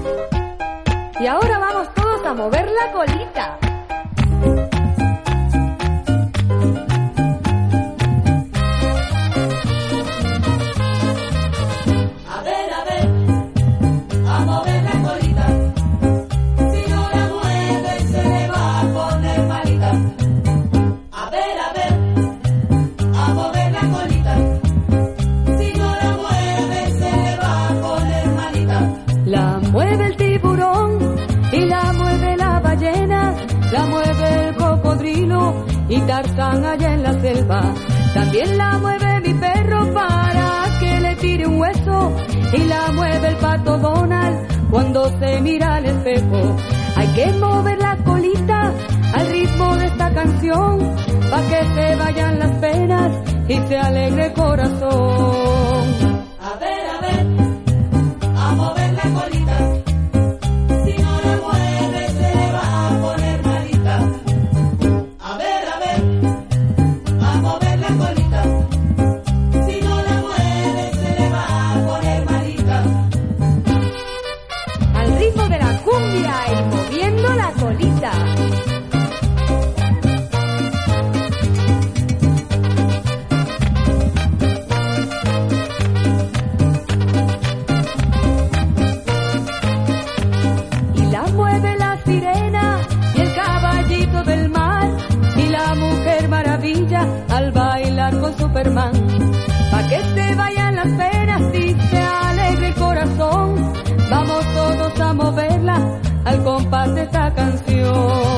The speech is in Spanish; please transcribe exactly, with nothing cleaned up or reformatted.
Y ahora vamos todos a mover la colita. Y Tarzán allá en la selva, también la mueve mi perro para que le tire un hueso, y la mueve el pato Donald cuando se mira al espejo. Hay que mover la colita al ritmo de esta canción, pa' que se vayan las penas y se alegre el corazón. A ver, a ver, a mover la colita, si no la mueve se le va a poner malita. A ver, a ver, a mover la colita, si no la mueve se le va a poner malita. Al ritmo de la cumbia y moviendo la colita. Al bailar con Superman, pa' que se vayan las penas y se alegre el corazón. Vamos todos a moverla al compás de esta canción.